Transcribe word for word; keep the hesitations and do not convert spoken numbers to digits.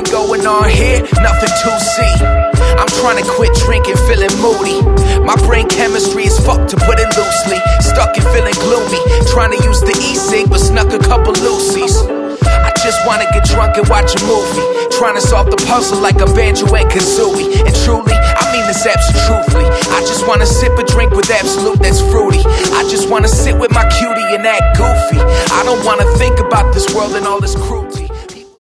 going on here, nothing to see. I'm trying to quit drinking, feeling moody. My brain chemistry is fucked, to put it loosely. Stuck and feeling gloomy, trying to use the e-cig, but snuck a couple loosies. I just wanna get drunk and watch a movie, trying to solve the puzzle like a banjo and kazooie. And truly, I mean this absolutely truthfully, I just wanna sip a drink with absolute that's fruity. I just wanna sit with my cutie and act goofy. I don't wanna think about this world and all this cruelty.